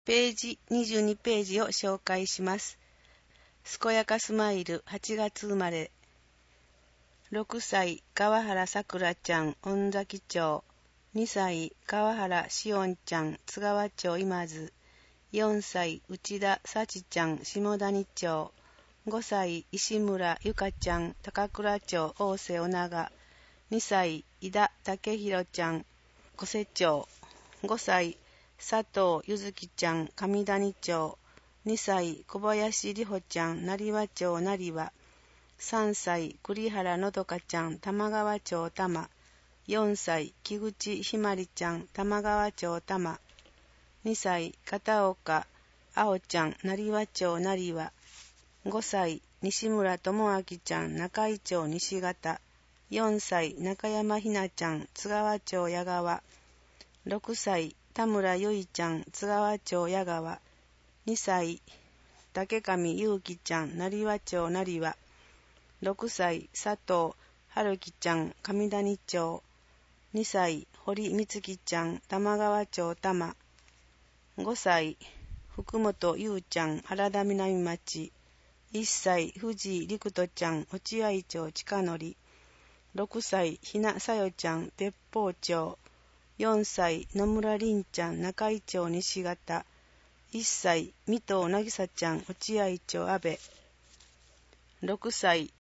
ページ22ページを紹介します。健やかスマイル8月生まれ。6歳川原さくらちゃん御崎町。2歳川原しおんちゃん津川町今津。4歳内田幸ちゃん下谷町。5歳石村ゆかちゃん高倉町大瀬尾長。2歳井田武弘ちゃん小瀬町。5歳佐藤ゆずきちゃん上谷町。2歳小林里穂ちゃん成羽町成羽。3歳栗原のどかちゃん玉川町玉。4歳木口ひまりちゃん玉川町玉。2歳片岡あおちゃん成羽町成羽。5歳西村智明ちゃん中井町西方。4歳中山ひなちゃん津川町矢川。6歳田村ゆいちゃん津川町矢川。2歳竹上ゆうきちゃん成羽町成羽。6歳佐藤春樹ちゃん上谷町。2歳堀光希ちゃん玉川町玉。5歳福本優ちゃん原田南町。1歳藤井陸斗ちゃん落合町近乗。6歳ひなさよちゃん鉄砲町。4歳野村凛ちゃん中井町西方。1歳三藤渚ちゃん落合町阿部。6歳